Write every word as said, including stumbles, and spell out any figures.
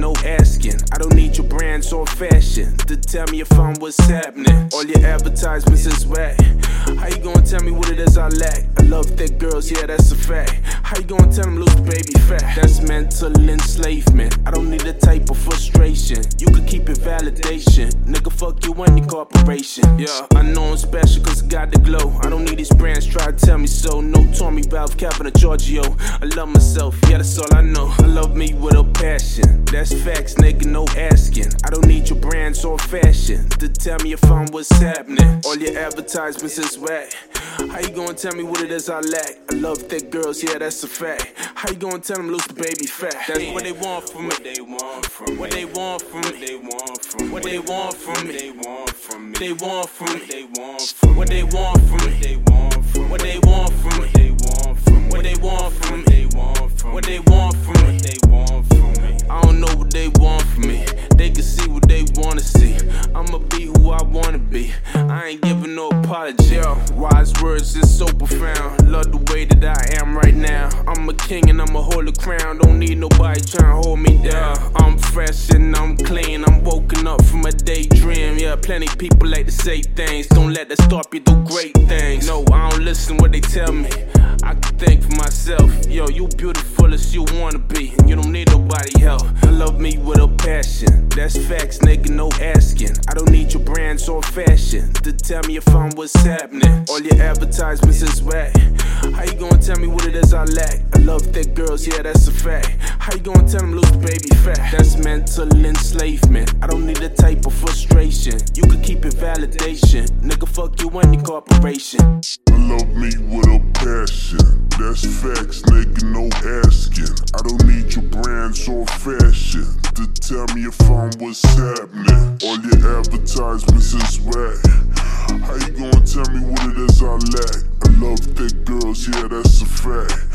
no asking. I don't need your brands or fashion to tell me if I'm what's happening. All your advertisements is whack. How you gonna tell me what it is I lack? I love thick girls, yeah, that's a fact. How you gonna tell them lose baby fat? That's mental enslavement. I don't need a type of frustration. You could keep it validation. Nigga, fuck you and your corporation. Yeah, I know I'm special cause I got the glow. I don't need these brands try to tell me so. No Tommy, Valve, Captain, or Giorgio. I love myself, yeah, that's all I know. I love me with a passion. That's facts, nigga, no asking. I don't need your brands or fashion to tell me if I'm what's happening. All your advertisements is whack. How you gonna tell me what it is I lack? I love thick girls, yeah, that's a fact. How you gonna tell them lose the baby fat? That's what they want from me. What they want from me. What they want from me. They want from What they want from me. They want from me. They want from me. They want from What they want from me. They want from What they want from me. They want from What they want from me. They want from What they want from me. They want from me. I don't know what they want from me. They can see what they wanna see. I'ma be who I wanna be. I ain't giving no apology. Yo, wise words is so profound. Love the way that I am right now. I'm a king and I'ma hold the crown. Don't need nobody trying to hold me down. I'm fresh and I'm clean. I'm woken up from a daydream. Yeah, plenty people like to say things. Don't let that stop you do great things. No, I don't listen what they tell me. I can think for myself. Yo, you beautiful as you wanna be, and you don't need nobody help. I love me with a passion. That's facts, nigga, no asking. I don't need your brands or fashion to tell me if I'm what's happening. All your advertisements is whack. How you gonna tell me what it is I lack? I love thick girls, yeah, that's a fact. How you gonna tell them lose baby fat? That's mental enslavement. I don't need a type of frustration. You could keep it validation. Nigga, fuck you and your corporation. I love me with a passion. That's facts, nigga, no asking. I don't need your brands or fashion to tell me if I'm what's happening. All your advertisements is whack. How you gonna tell me what it is I lack? I love thick girls, yeah, that's a fact.